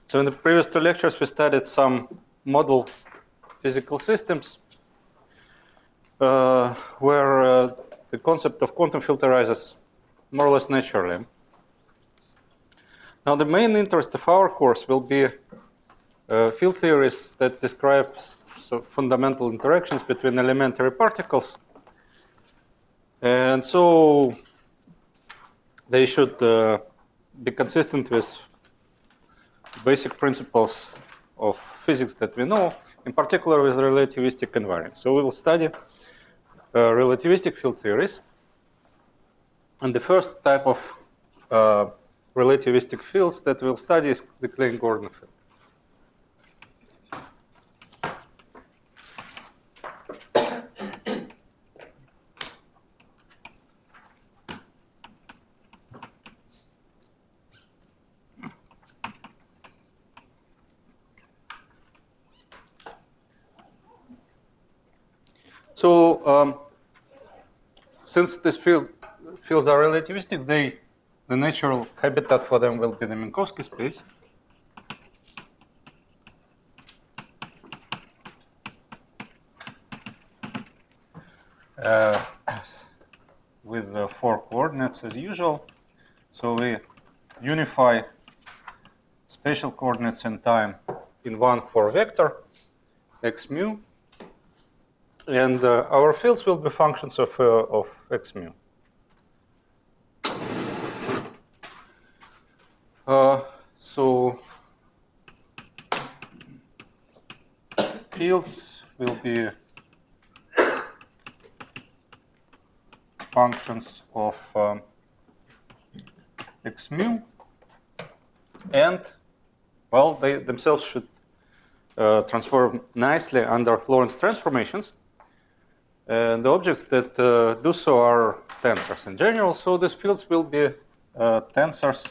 So in the previous two lectures, we studied some model physical systems where the concept of quantum field arises more or less naturally. Now, the main interest of our course will be field theories that describe fundamental interactions between elementary particles. And so they should be consistent with basic principles of physics that we know, in particular with relativistic invariance. So we will study relativistic field theories. And the first type of relativistic fields that we'll study is the Klein-Gordon field. So since these fields are relativistic, the natural habitat for them will be the Minkowski space. With the 4 coordinates as usual. So we unify spatial coordinates and time in one 4 vector, x mu. And our fields will be functions of x mu. So fields will be functions of x mu, and well, they themselves should transform nicely under Lorentz transformations. And the objects that do so are tensors in general. So these fields will be tensors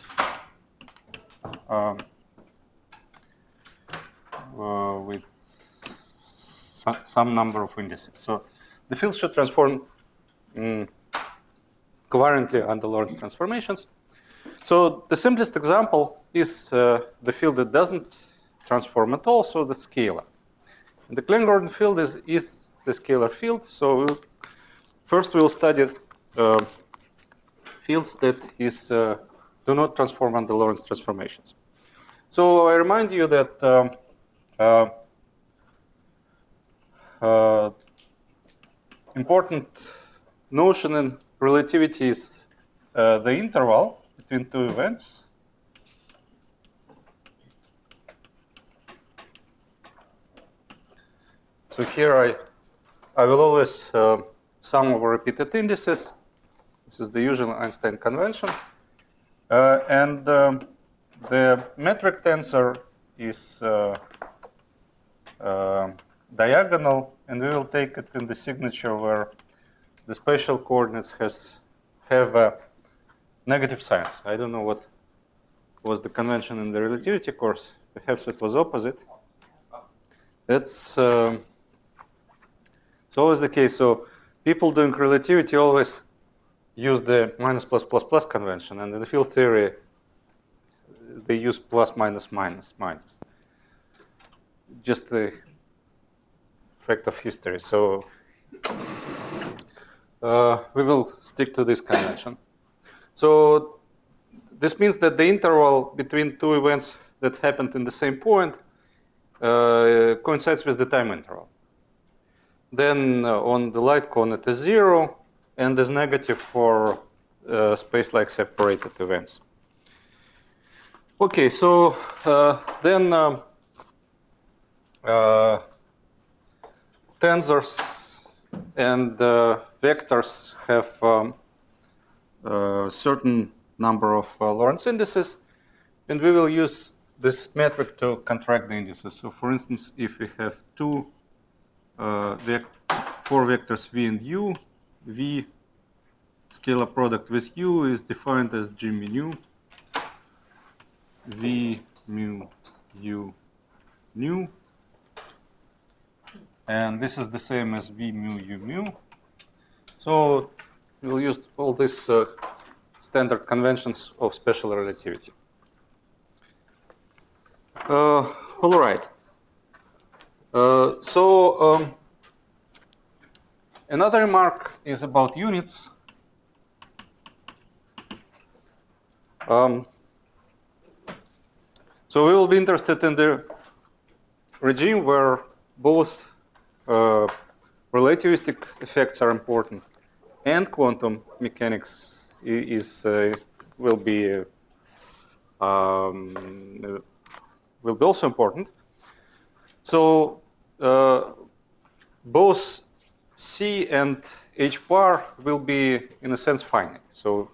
with some number of indices. So the fields should transform covariantly under Lorentz transformations. So the simplest example is the field that doesn't transform at all, so the scalar. And the Klein-Gordon field is the scalar field. So first we'll study fields that do not transform under Lorentz transformations. So I remind you that important notion in relativity is the interval between two events. So here I will always sum over repeated indices. This is the usual Einstein convention. And the metric tensor is diagonal, and we will take it in the signature where the spatial coordinates have a negative signs. I don't know what was the convention in the relativity course. Perhaps it was opposite. It's always the case. So people doing relativity always use the minus plus plus plus convention, and in the field theory they use plus minus minus minus. Just the fact of history. So we will stick to this convention. So this means that the interval between two events that happened in the same point coincides with the time interval. Then on the light cone it is 0 and is negative for space-like separated events. Okay, so then tensors and vectors have a certain number of Lorentz indices, and we will use this metric to contract the indices. So for instance, if we have 4 vectors v and u, v scalar product with u is defined as g mu nu, v mu u nu, and this is the same as v mu u mu. So we'll use all these standard conventions of special relativity. All right. So another remark is about units. So we will be interested in the regime where both relativistic effects are important and quantum mechanics will be also important. So both C and H bar will be, in a sense, finite. So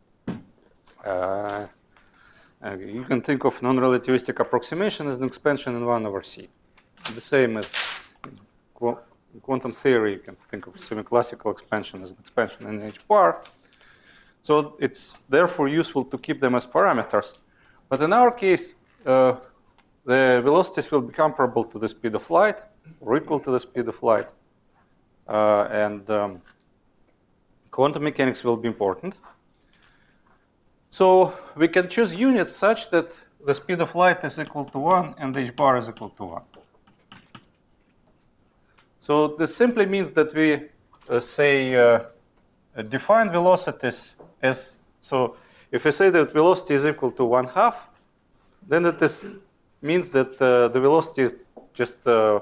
you can think of non-relativistic approximation as an expansion in 1 over C. The same as quantum theory, you can think of semi-classical expansion as an expansion in H bar. So it's therefore useful to keep them as parameters. But in our case, the velocities will be comparable to the speed of light or equal to the speed of light. And quantum mechanics will be important. So we can choose units such that the speed of light is equal to 1 and H bar is equal to 1. So this simply means that we define velocities as, so if we say that velocity is equal to 1/2, then it means that the velocity is just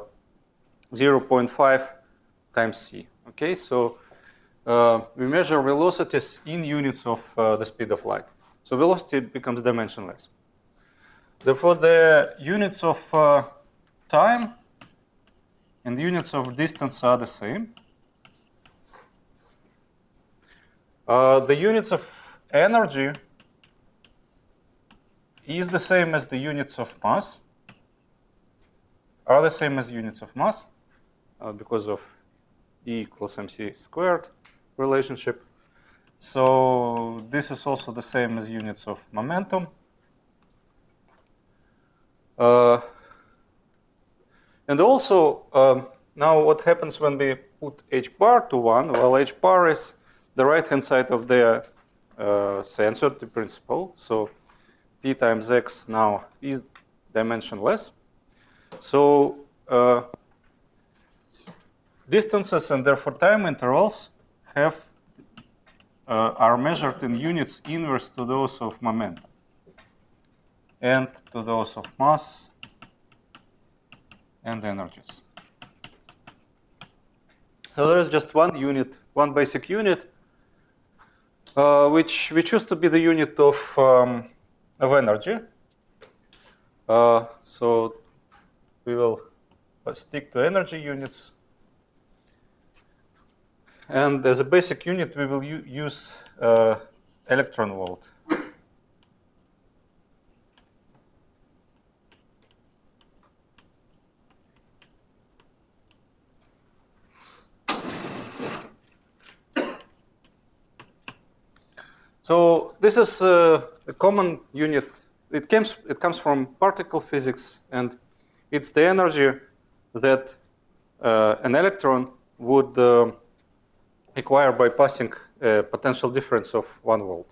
0.5 times c. Okay, so we measure velocities in units of the speed of light. So velocity becomes dimensionless. Therefore, the units of time and units of distance are the same. The units of energy is the same as the units of mass, are the same as units of mass because of E equals mc squared relationship. So this is also the same as units of momentum. And also, now what happens when we put H bar to 1? Well, H bar is the right-hand side of the say uncertainty principle. So P times X now is dimensionless. So distances and therefore time intervals are measured in units inverse to those of momentum and to those of mass and energies. So there is just one unit, one basic unit, which we choose to be the unit of energy. So we will stick to energy units. And as a basic unit, we will use electron volt. So this is a common unit. It comes from particle physics, and it's the energy that an electron would acquire by passing a potential difference of 1 volt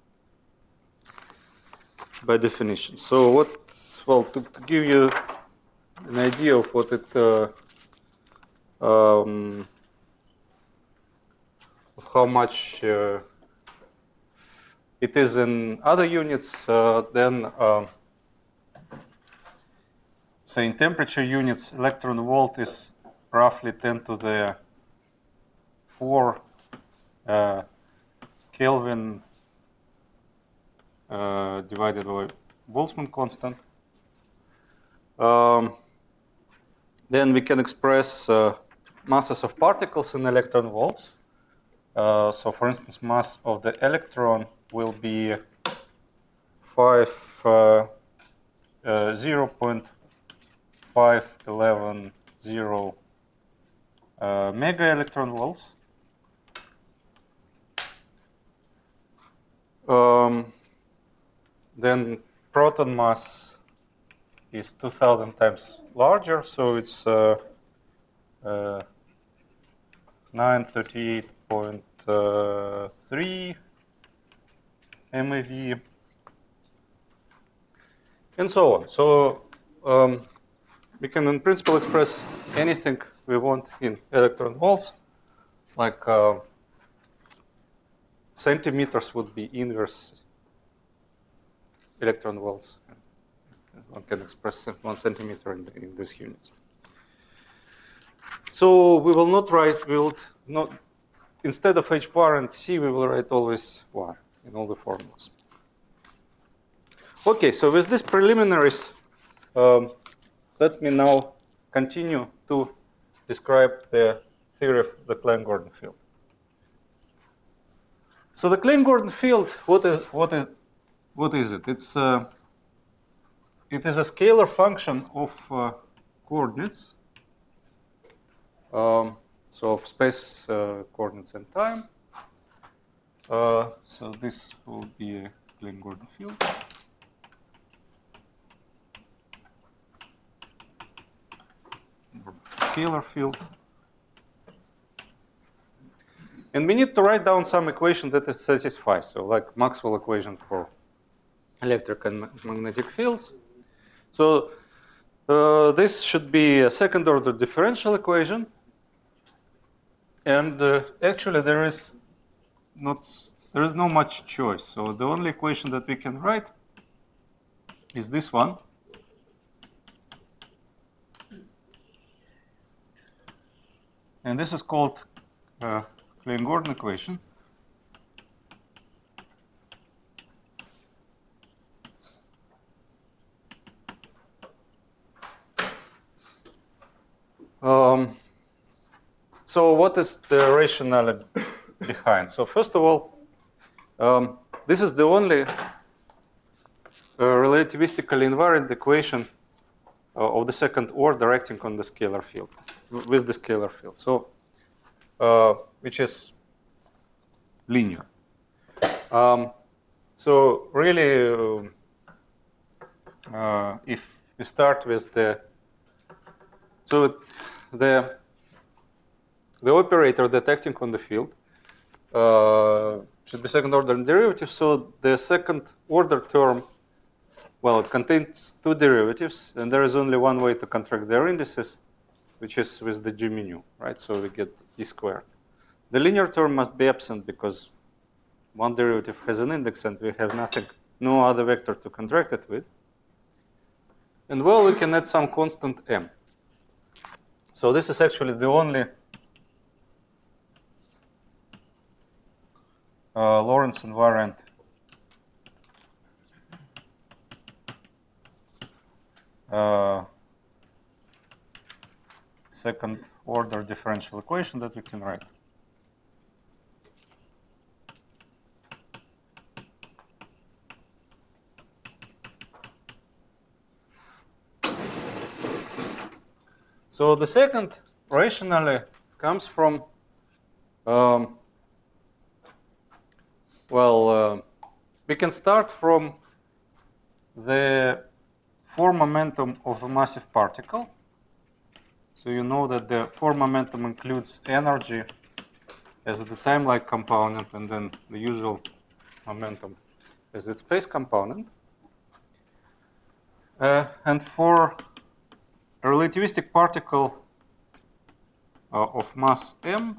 by definition. So well, to give you an idea of what it of how much it is in other units, then say in temperature units, electron volt is roughly 10 to the 4 Kelvin divided by Boltzmann constant. Then we can express masses of particles in electron volts. So for instance, mass of the electron will be 0.5110 mega electron volts. Then proton mass is 2,000 times larger, so it's 938.3 MeV, and so on. So we can in principle express anything we want in electron volts, like centimeters would be inverse electron volts. One can express 1 centimeter in these units. So we will not write, we will not, instead of h bar and c, we will write always y in all the formulas. Okay, so with these preliminaries, let me now continue to describe the theory of the Klein-Gordon field. So the Klein-Gordon field, what is it? It is a scalar function of coordinates, so of space coordinates and time. So this will be a Klein-Gordon field. Scalar field. And we need to write down some equation that it satisfies, so like Maxwell equation for electric and magnetic fields. So this should be a second order differential equation. And actually there is no much choice. So the only equation that we can write is this one. And this is called Klein-Gordon equation. So what is the rationale behind? So first of all, this is the only relativistically invariant equation of the second order acting on the scalar field, with the scalar field. So which is linear. So really, if we start with the operator that acting on the field should be second order derivative. So the second order term, well, it contains two derivatives, and there is only one way to contract their indices, which is with the g mu, right? So we get d squared. The linear term must be absent because one derivative has an index and we have no other vector to contract it with. And well, we can add some constant m. So this is actually the only Lorentz invariant second order differential equation that we can write. So the second rationale comes from, we can start from the form momentum of a massive particle. So you know that the form momentum includes energy as the time-like component and then the usual momentum as its space component. And for a relativistic particle of mass m,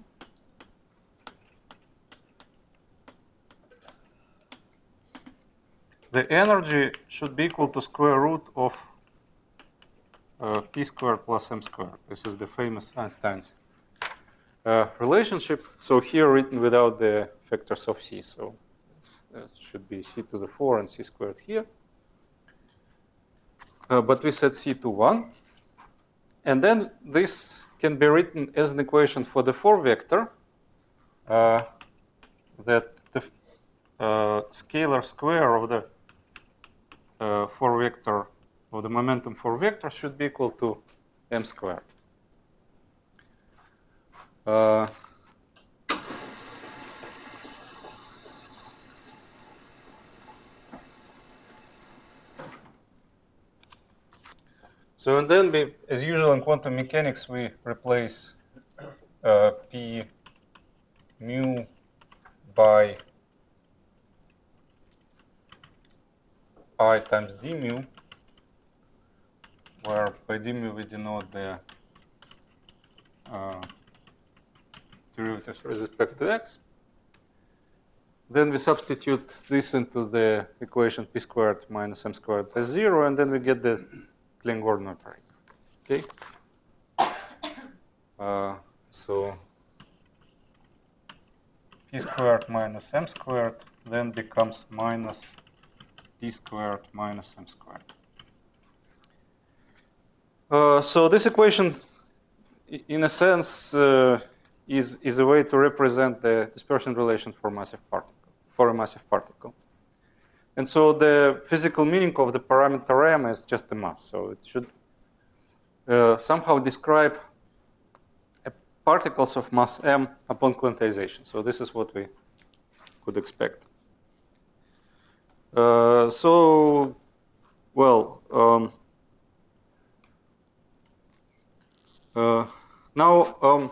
the energy should be equal to square root of p squared plus m squared. This is the famous Einstein's relationship. So here written without the factors of c. So it should be c to the 4 and c squared here. But we set c to 1. And then this can be written as an equation for the 4 vector that the scalar square of the 4 vector of the momentum 4 vector should be equal to m squared. So and then, as usual in quantum mechanics, we replace p mu by I times d mu where by dmu we denote the derivatives with respect to x. Then we substitute this into the equation p squared minus m squared is 0, and then we get the Klein-Gordon operator. Okay. So p squared minus m squared then becomes minus p squared minus m squared. So this equation, in a sense, is a way to represent the dispersion relation for a massive particle. And so the physical meaning of the parameter m is just a mass. So it should somehow describe particles of mass m upon quantization. So this is what we could expect. Now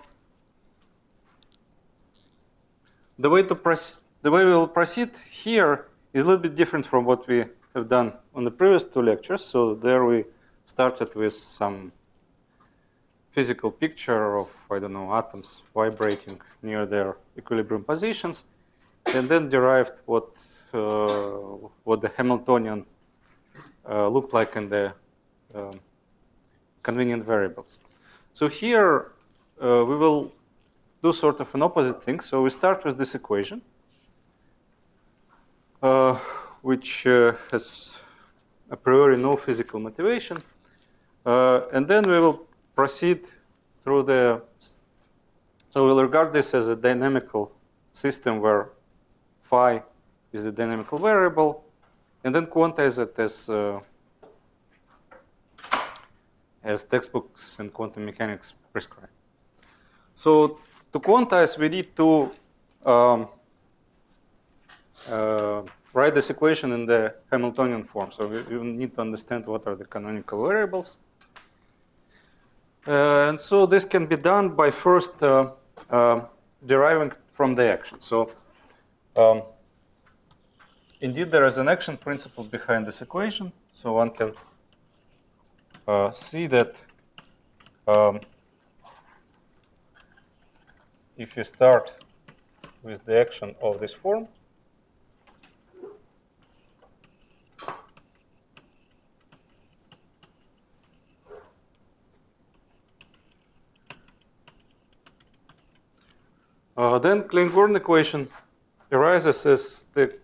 the way we will proceed here is a little bit different from what we have done on the previous two lectures. So there we started with some physical picture of, I don't know, atoms vibrating near their equilibrium positions, and then derived what the Hamiltonian looked like in the convenient variables. So here we will do sort of an opposite thing. So we start with this equation, which has a priori no physical motivation, and then we will proceed through so we'll regard this as a dynamical system where phi is a dynamical variable, and then quantize it as textbooks in quantum mechanics prescribe. So to quantize, we need to write this equation in the Hamiltonian form. So we need to understand what are the canonical variables. And so this can be done by first deriving from the action. So indeed, there is an action principle behind this equation. So one can see that if you start with the action of this form, then Klein-Gordon equation arises as the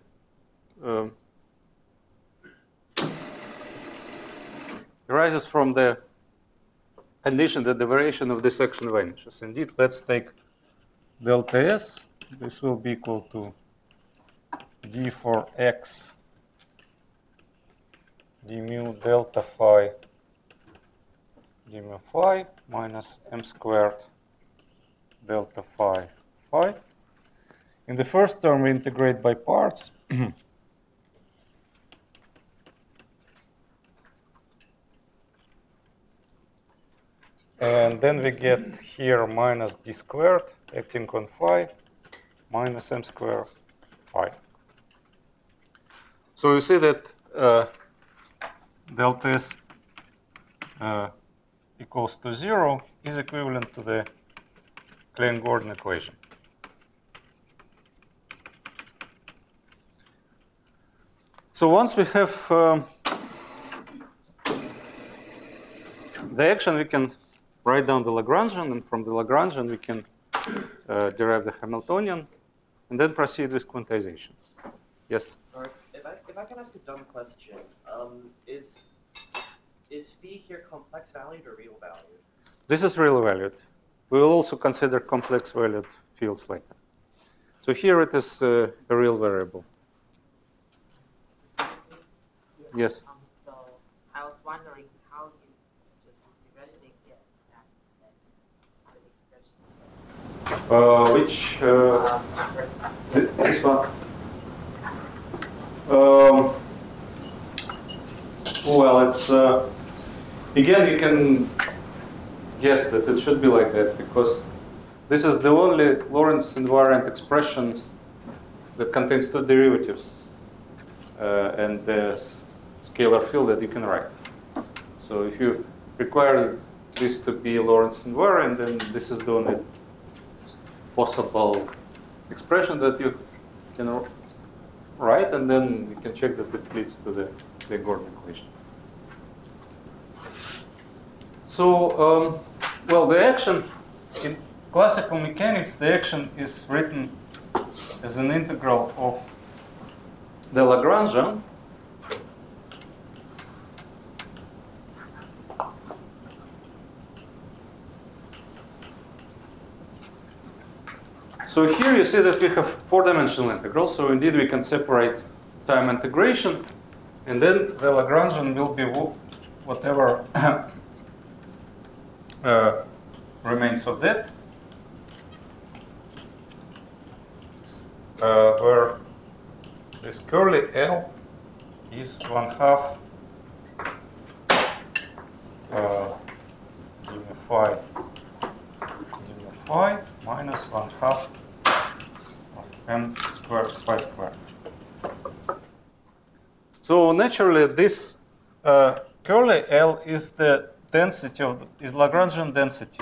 arises from the condition that the variation of this action vanishes. Indeed, let's take delta S. This will be equal to d for x d mu delta phi d mu phi minus m squared delta phi phi. In the first term, we integrate by parts. And then we get here minus d squared acting on phi minus m squared phi. So you see that delta S equals to 0 is equivalent to the Klein-Gordon equation. So once we have the action, we can write down the Lagrangian, and from the Lagrangian we can derive the Hamiltonian, and then proceed with quantization. Yes? Sorry, if I can ask a dumb question, is phi here complex valued or real valued? This is real valued. We will also consider complex valued fields later. So here it is a real variable. Yes? So I was wondering how you just theoretically get that expression. Which? This one? Well, it's again, you can guess that it should be like that because this is the only Lorentz invariant expression that contains two derivatives and the scalar field that you can write. So if you require this to be Lorentz invariant, and this is the only possible expression that you can write, and then you can check that it leads to the Gordon equation. So, well, the action in classical mechanics, the action is written as an integral of the Lagrangian So here you see that we have four-dimensional integral. So indeed we can separate time integration, and then the Lagrangian will be whatever remains of that, where this curly L is 1/2 phi minus 1/2 of m squared phi squared. So naturally, this curly L is the density of is Lagrangian density.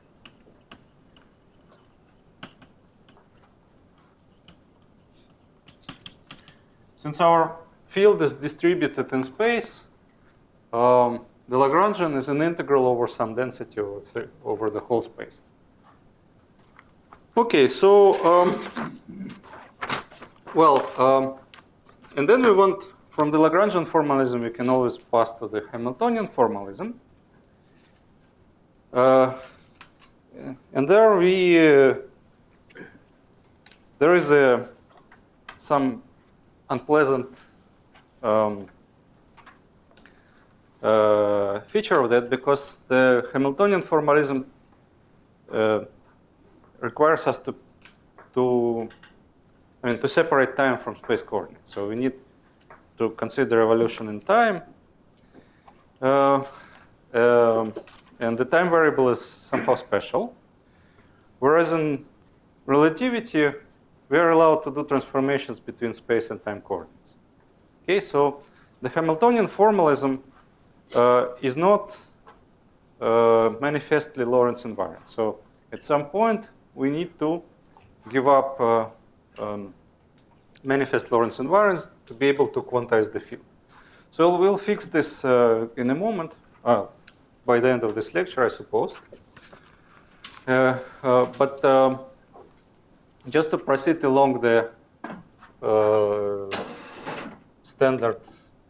Since our field is distributed in space, the Lagrangian is an integral over some density over the whole space. Okay, so and then we want from the Lagrangian formalism we can always pass to the Hamiltonian formalism, and there there is some unpleasant feature of that, because the Hamiltonian formalism requires us to separate time from space coordinates. So we need to consider evolution in time, and the time variable is somehow special. Whereas in relativity, we are allowed to do transformations between space and time coordinates. Okay, so the Hamiltonian formalism is not manifestly Lorentz invariant. So at some point, we need to give up manifest Lorentz invariance to be able to quantize the field. So we'll fix this in a moment, by the end of this lecture, I suppose. But just to proceed along the standard,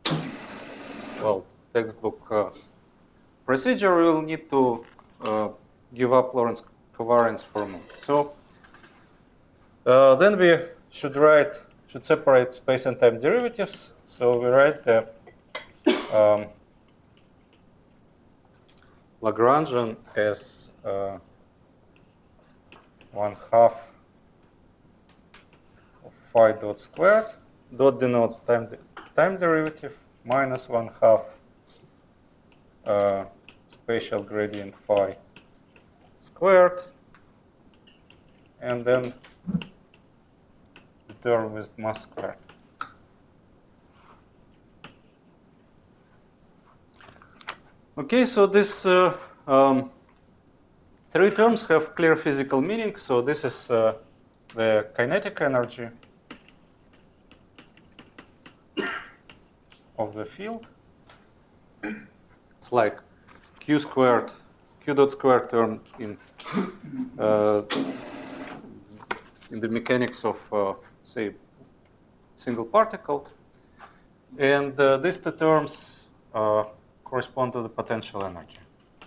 textbook procedure, we will need to give up Lorentz covariance for a moment. So then we should separate space and time derivatives. So we write the Lagrangian as 1/2 of phi dot squared. Dot denotes time derivative minus 1/2 spatial gradient phi squared, and then the term with mass squared. Okay, so this three terms have clear physical meaning. So this is the kinetic energy of the field. It's like q dot squared term in the mechanics of, say, single particle. And these two terms correspond to the potential energy.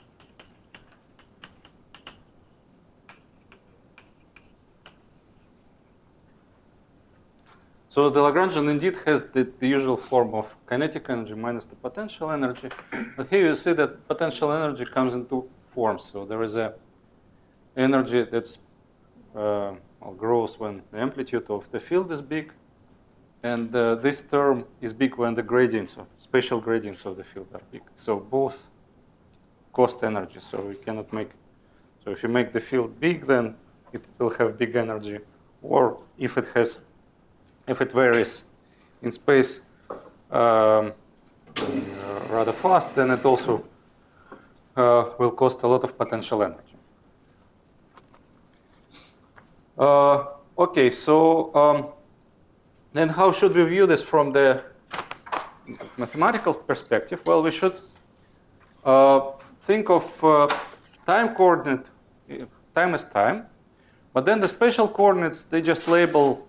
So the Lagrangian indeed has the usual form of kinetic energy minus the potential energy. But here you see that potential energy comes in two forms. So there is a energy that's grows when the amplitude of the field is big. And this term is big when the gradients, spatial gradients of the field are big. So both cost energy. So we cannot make, so if you make the field big, then it will have big energy. Or if it varies in space rather fast, then it also will cost a lot of potential energy. Okay, so then how should we view this from the mathematical perspective? Well, we should think of time coordinate, time as time, but then the spatial coordinates, they just label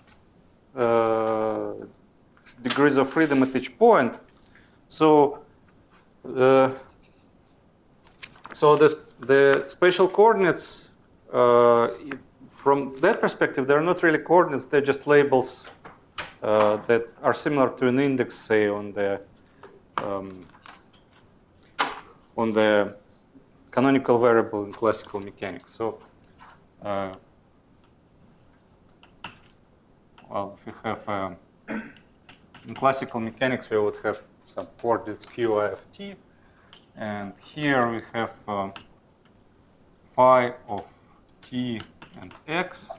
degrees of freedom at each point. So, the spatial coordinates, from that perspective, they're not really coordinates, they're just labels that are similar to an index, say, on the canonical variable in classical mechanics. So, well, if we have in classical mechanics, we would have some coordinates q, I of t, and here we have phi of t and x,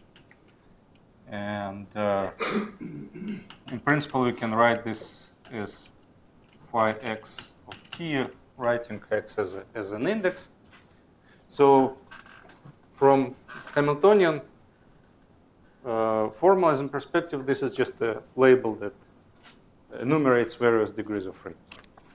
and in principle, we can write this as phi x of t, writing x as an index. So from Hamiltonian formalism perspective, this is just a label that enumerates various degrees of freedom.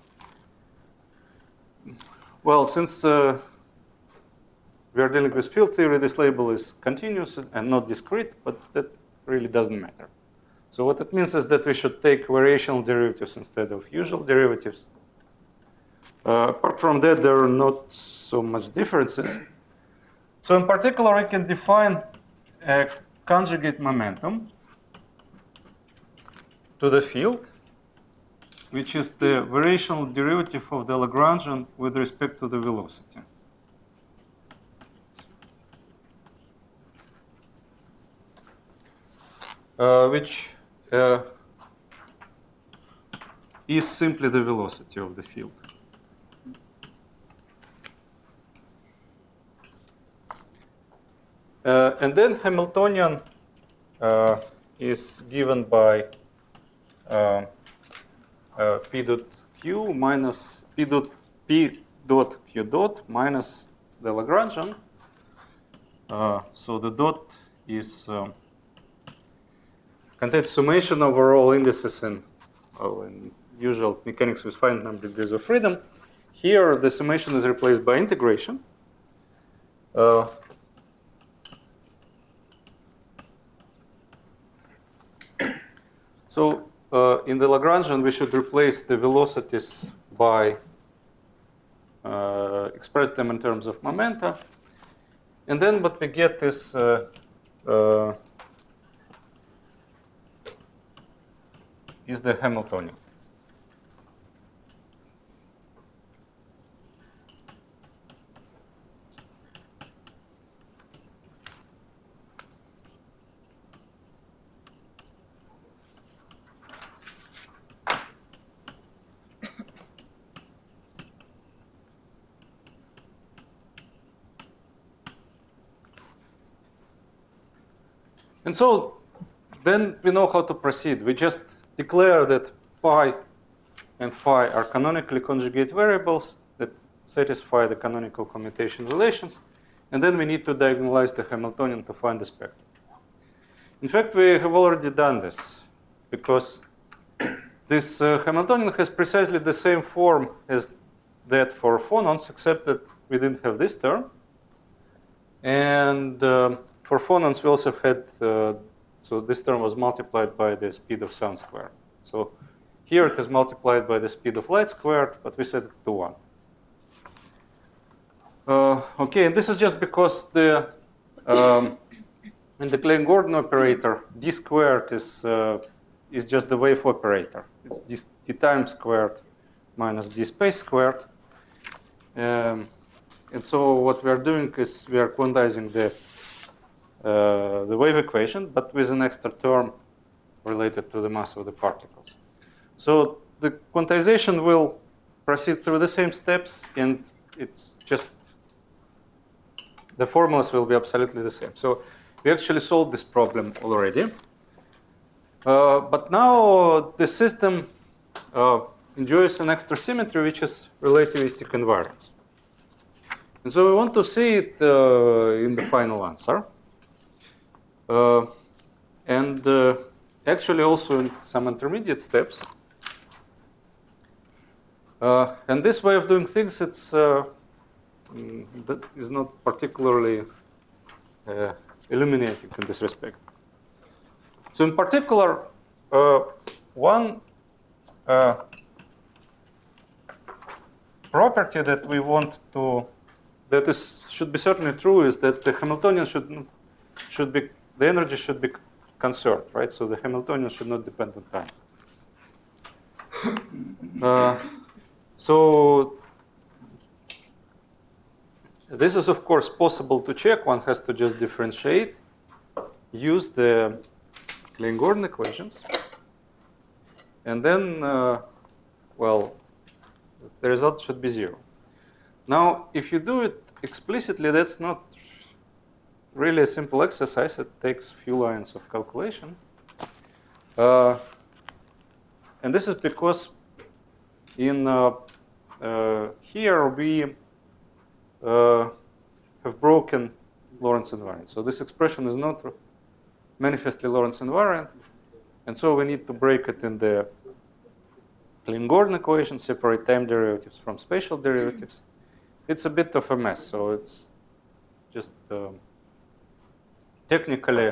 Well, since we are dealing with field theory, this label is continuous and not discrete, but that really doesn't matter. So what it means is that we should take variational derivatives instead of usual derivatives. Apart from that, there are not so much differences. So in particular, I can define a conjugate momentum to the field, which is the variational derivative of the Lagrangian with respect to the velocity. Which is simply the velocity of the field. And then Hamiltonian is given by P dot Q minus P dot Q dot minus the Lagrangian. So the dot is contains summation over all indices in usual mechanics with finite number of degrees of freedom. Here, the summation is replaced by integration. So in the Lagrangian, we should replace the velocities by express them in terms of momenta. And then what we get is the Hamiltonian. And so then we know how to proceed. We just declare that pi and phi are canonically conjugate variables that satisfy the canonical commutation relations. And then we need to diagonalize the Hamiltonian to find the spectrum. In fact, we have already done this because this Hamiltonian has precisely the same form as that for phonons, except that we didn't have this term. And for phonons, we also had, so this term was multiplied by the speed of sound squared. So here it is multiplied by the speed of light squared, but we set it to 1. Okay, and this is just because in the Klein-Gordon operator, d squared is just the wave operator. It's d time squared minus d space squared. And so what we are doing is we are quantizing the wave equation, but with an extra term related to the mass of the particles. So the quantization will proceed through the same steps, and it's just the formulas will be absolutely the same. So we actually solved this problem already. But now the system enjoys an extra symmetry, which is relativistic invariance. And so we want to see it in the final answer. And actually also in some intermediate steps. And this way of doing things, that is not particularly illuminating in this respect. So in particular, one property that we want to, should be certainly true, is that the Hamiltonian should be, the energy should be conserved, right? So the Hamiltonian should not depend on time. So this is, of course, possible to check. One has to just differentiate, use the Klein-Gordon equations, and then, well, the result should be 0. Now, if you do it explicitly, that's not really a simple exercise. It takes a few lines of calculation. And this is because in here we have broken Lorentz invariant. So this expression is not manifestly Lorentz invariant. And so we need to break it in the Klein-Gordon equation, separate time derivatives from spatial derivatives. It's a bit of a mess. So it's just technically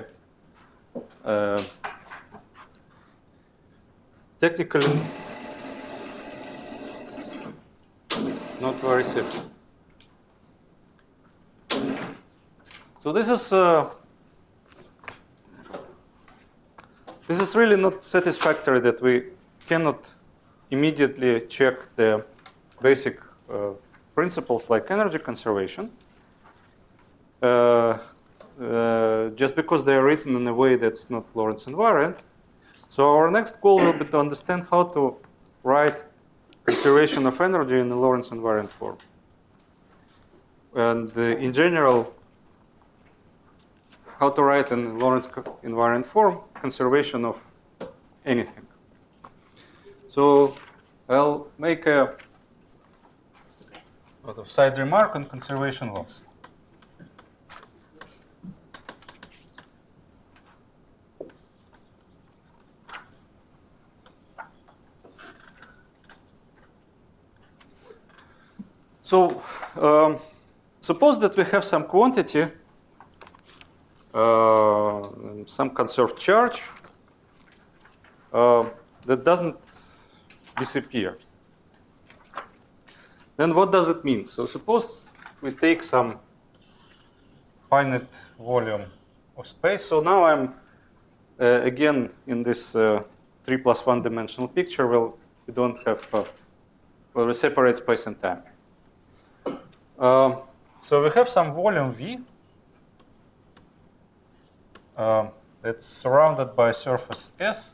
not very simple. So this is really not satisfactory that we cannot immediately check the basic principles like energy conservation just because they are written in a way that's not Lorentz invariant. So our next goal will be to understand how to write conservation of energy in the Lorentz invariant form. And in general, how to write in Lorentz invariant form conservation of anything. So I'll make a sort of side remark on conservation laws. So suppose that we have some quantity, some conserved charge that doesn't disappear. Then what does it mean? So suppose we take some finite volume of space. So now I'm again in this 3+1 dimensional picture. Well, we don't have, well, we separate space and time. So we have some volume V that's surrounded by a surface S.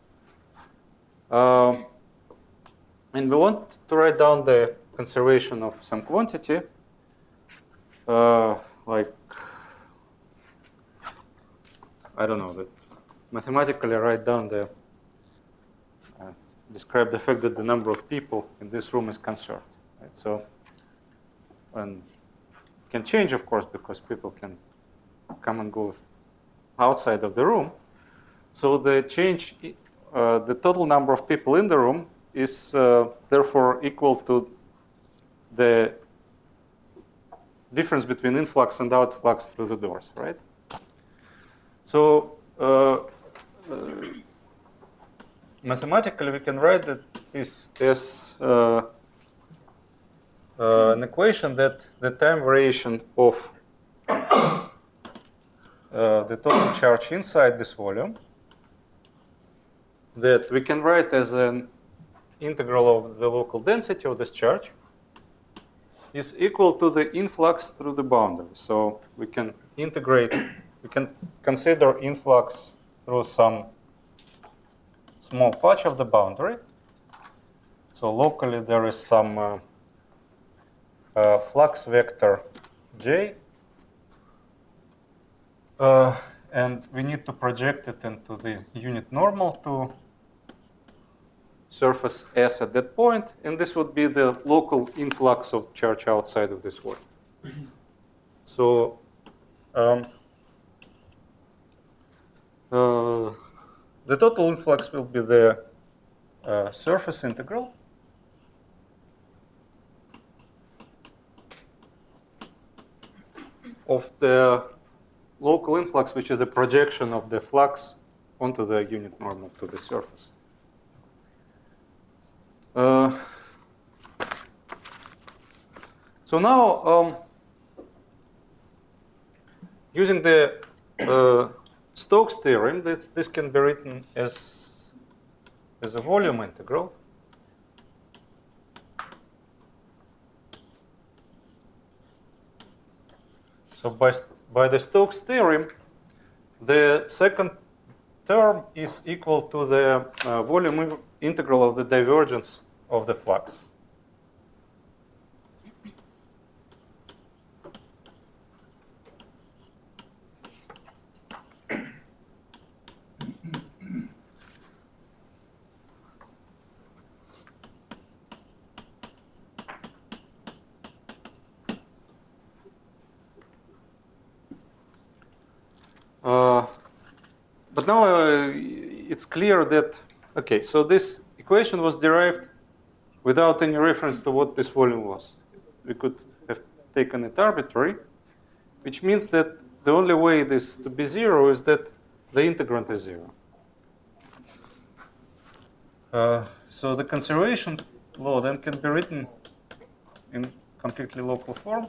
And we want to write down the conservation of some quantity, like, I don't know, that mathematically write down the, describe the fact that the number of people in this room is conserved. Right? So, and it can change, of course, because people can come and go outside of the room. So the change, the total number of people in the room is therefore equal to the difference between influx and outflux through the doors, right? So mathematically, we can write that this as an equation that the time variation of the total charge inside this volume that we can write as an integral of the local density of this charge is equal to the influx through the boundary. So we can integrate, we can consider influx through some small patch of the boundary. So locally there is some flux vector J, and we need to project it into the unit normal to surface S at that point, and this would be the local influx of charge outside of this volume. So the total influx will be the surface integral of the local influx, which is the projection of the flux onto the unit normal to the surface. So now, using the Stokes theorem, this can be written as a volume integral. So by the Stokes theorem, the second term is equal to the volume integral of the divergence of the flux. But now it's clear that, okay, so this equation was derived without any reference to what this volume was. We could have taken it arbitrary, which means that the only way this to be zero is that the integrand is zero. So the conservation law then can be written in completely local form.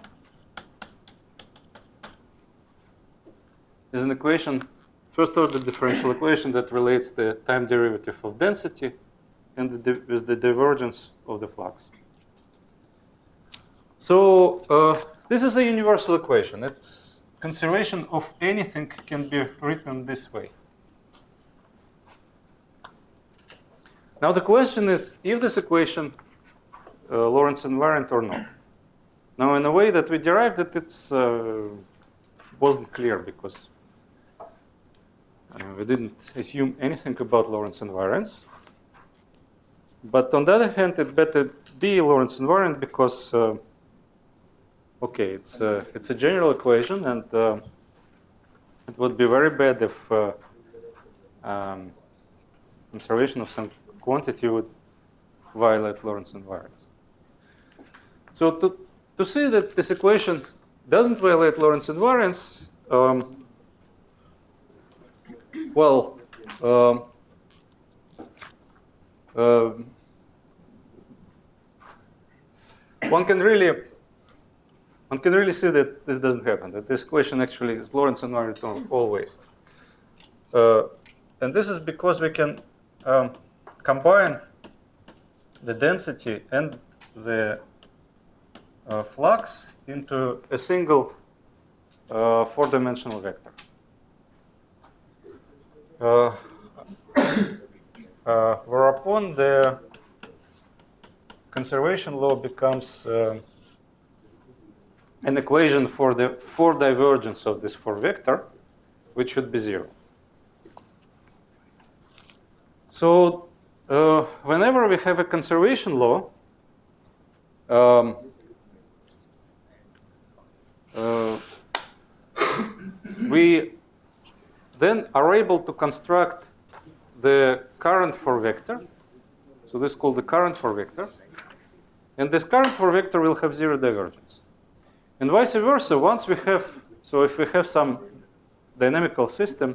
Is an equation, first order differential equation that relates the time derivative of density and with the divergence of the flux. So this is a universal equation. Its conservation of anything can be written this way. Now the question is if this equation Lorentz invariant or not. Now in a way that we derived it, it's wasn't clear because we didn't assume anything about Lorentz invariance. But on the other hand, it better be Lorentz invariant because, okay, it's a general equation, and it would be very bad if conservation of some quantity would violate Lorentz invariance. So to see that this equation doesn't violate Lorentz invariance, well, one can really see that this doesn't happen. That this equation actually is Lorentz invariant always, and this is because we can combine the density and the flux into a single four-dimensional vector. Whereupon the conservation law becomes an equation for the four divergence of this four vector, which should be zero. So whenever we have a conservation law, we then are able to construct the current for vector. So this is called the current for vector. And this current for vector will have zero divergence. And vice versa, once we have, so if we have some dynamical system,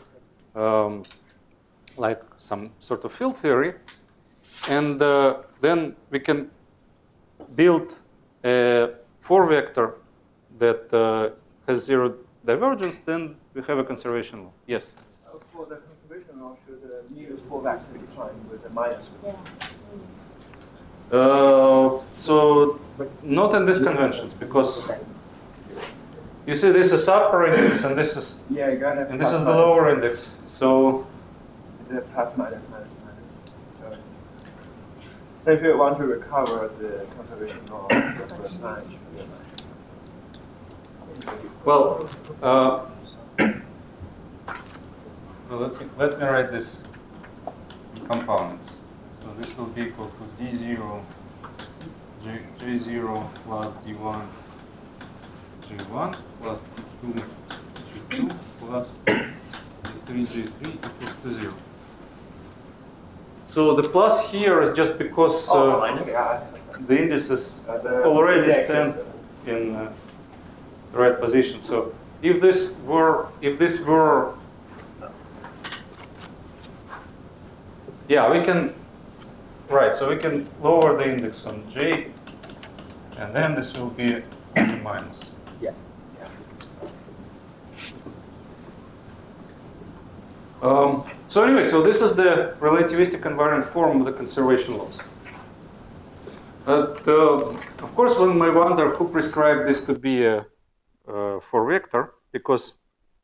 like some sort of field theory, and then we can build a four vector that has zero divergence, then we have a conservation law. Yes? For the conservation law, should mu four vector be defined with a minus? So not in these conventions, because you see this is upper index and this is and this is the lower index. So is it plus minus minus minus? So if you want to recover the conservation law, the first line should be a minus. well, let me write this in components. So this will be equal to d0, j0 plus d1 J1 plus T2 J2 plus J3 J3 equals to 0. So the plus here is just because the indices already stand in the right position. So if this were, yeah, we can, right, so we can lower the index on J, and then this will be only minus. Yeah. So anyway, so this is the relativistic invariant form of the conservation laws. But of course, one may wonder who prescribed this to be a for vector, because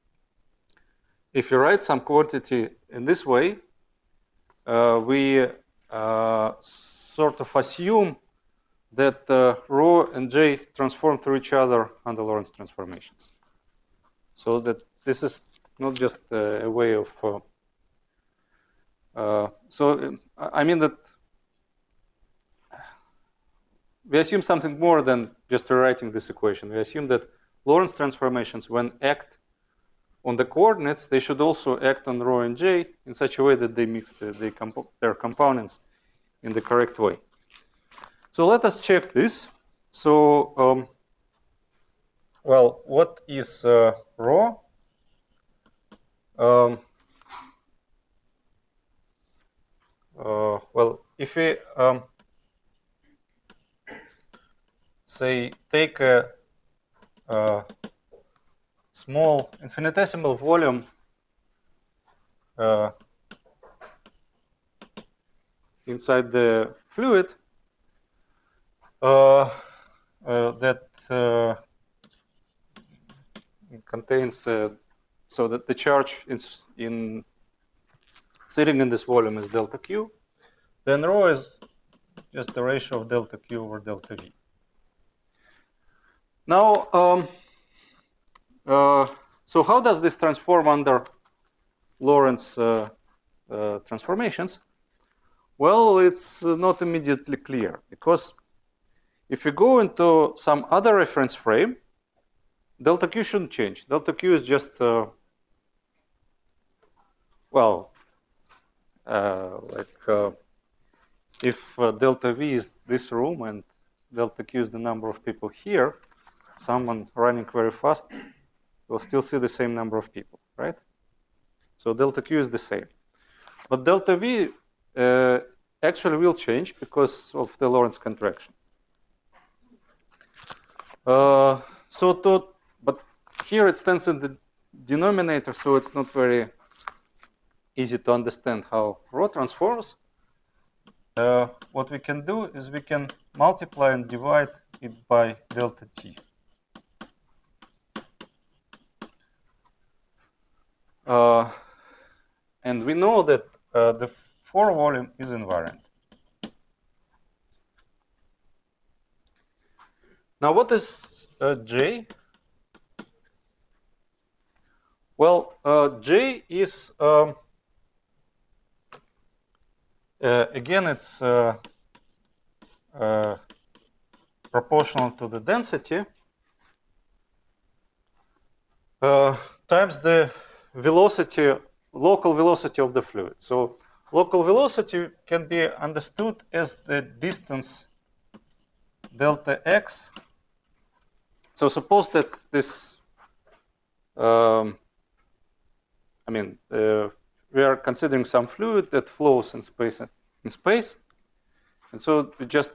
if you write some quantity in this way, we sort of assume that rho and J transform to each other under Lorentz transformations. So that this is not just a way of. So I mean that we assume something more than just rewriting this equation. We assume that Lorentz transformations, when act on the coordinates, they should also act on rho and J in such a way that they mix their components in the correct way. So let us check this. So, well, what is rho? Well, if we say take a small infinitesimal volume inside the fluid that contains, so that the charge in sitting in this volume is delta Q, then rho is just the ratio of delta Q over delta V. Now, so how does this transform under Lorentz transformations? Well, it's not immediately clear, because if you go into some other reference frame, delta Q shouldn't change. Delta Q is just, if delta V is this room and delta Q is the number of people here, someone running very fast will still see the same number of people, right? So delta Q is the same. But delta V actually will change because of the Lorentz contraction. But here it stands in the denominator, so it's not very easy to understand how rho transforms. What we can do is we can multiply and divide it by delta T. And we know that the 4 volume is invariant. Now, what is J? Well, J is, again, it's proportional to the density times the velocity, local velocity of the fluid. So local velocity can be understood as the distance delta x. So suppose that this, we are considering some fluid that flows in space. And so we just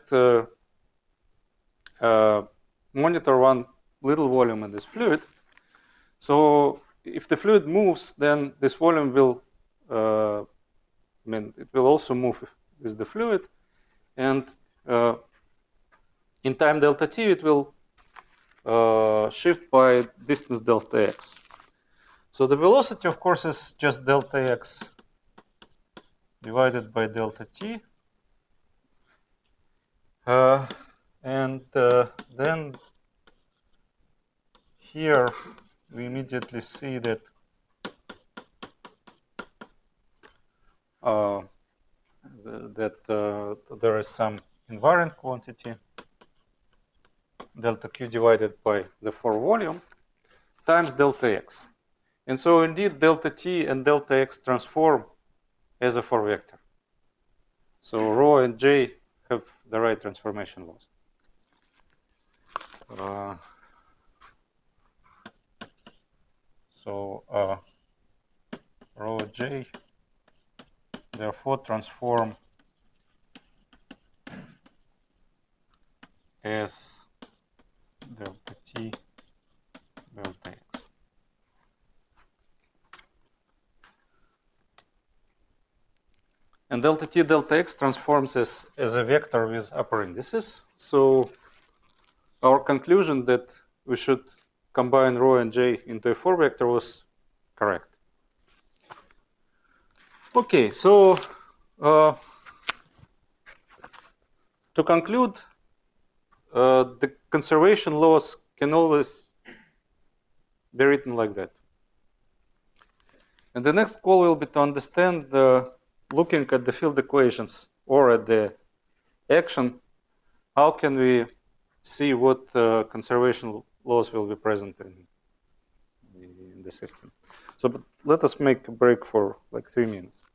monitor one little volume in this fluid. So if the fluid moves, then this volume will, it will also move with the fluid. And in time delta t, it will shift by distance delta x. So the velocity, of course, is just delta x divided by delta t. And then here we immediately see that there is some invariant quantity. delta Q divided by the 4 volume times delta X. And so indeed delta T and delta X transform as a 4 vector. So rho and J have the right transformation laws. Rho J therefore transform as delta T delta X. And delta T delta X transforms as a vector with upper indices. So our conclusion that we should combine rho and J into a 4 vector was correct. Okay, so to conclude, the conservation laws can always be written like that. And the next goal will be to understand, looking at the field equations or at the action, how can we see what conservation laws will be present in the system. So let us make a break for like 3 minutes.